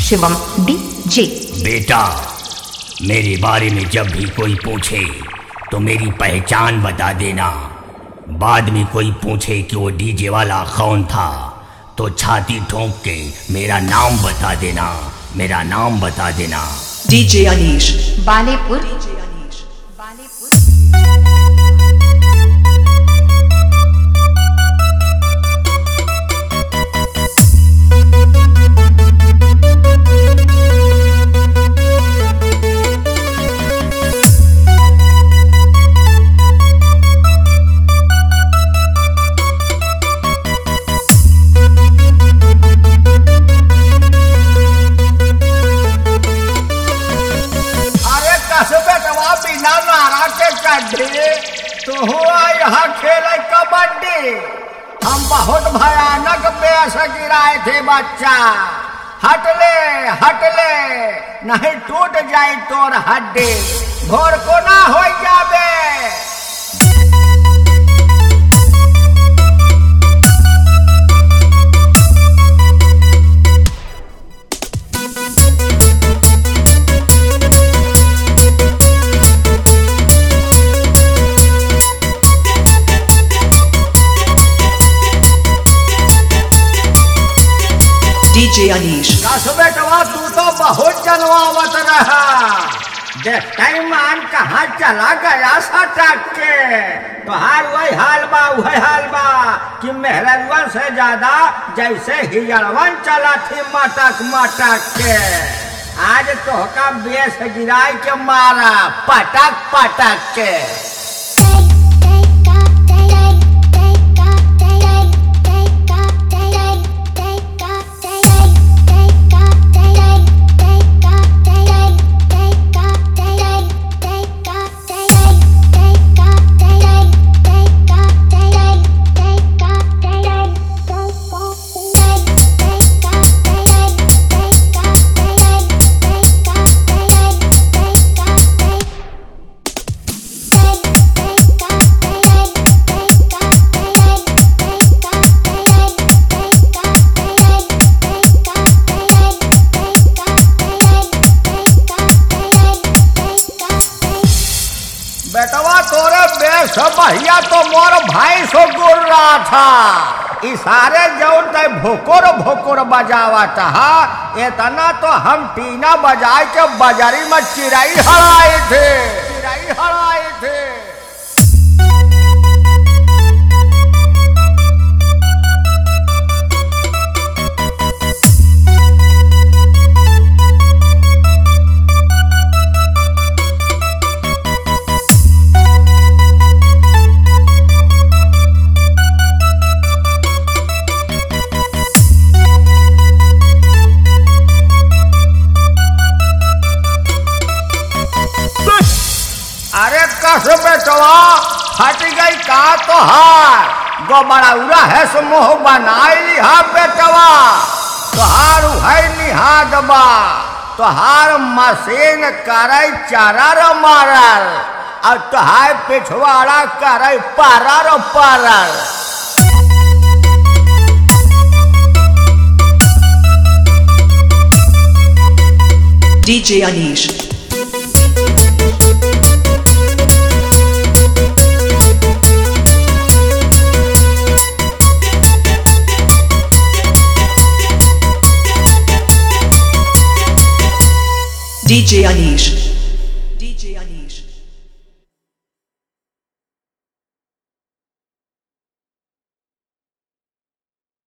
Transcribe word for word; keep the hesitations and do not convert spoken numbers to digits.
Shivam DJ. बेटा, मेरे बारे में जब भी कोई पूछे तो मेरी पहचान बता देना। बाद में कोई पूछे कि वो डीजे वाला कौन था तो छाती ठोंक के मेरा नाम बता देना, मेरा नाम बता देना। डीजे अनीश बालेपुर। तो हुआ यहाँ खेले कबड्डी। हम बहुत भयानक बेस गिराए थे बच्चा। हटले हटले नहीं टूट जाए तोर हड्डी, भोर को ना हो जाबे। डीजे अनीश बेटवा तू तो बहुत जनवावत रहा। देखते मान कहाँ चला गया सटक के। तोहार वही हाल बा वही हाल बा कि मेहरवन से ज्यादा जैसे हिजड़वन चला थी मटक मटक के। आज तोहका बेस गिराई के मारा पटक पटक के। बेटवा तोरे बेस भैया तो मोर भाई सो गुर रहा था। इशारे जौन ते भोकोर भोकोर बजावत हा, इतना तो हम टीना बजाए के बाजारी में चिराई हड़ाए थे चिराई हड़ाए थे। अरे कस बेटवा फट गई का तोहार गोबरा उड़ा है सो मोह बनाई लिहा बेटवा। तोहार है निहाद बा तोहार मशीन करे चरर मारल और तोहार पिछवाड़ा करे परर परल। DJ Anish DJ Anish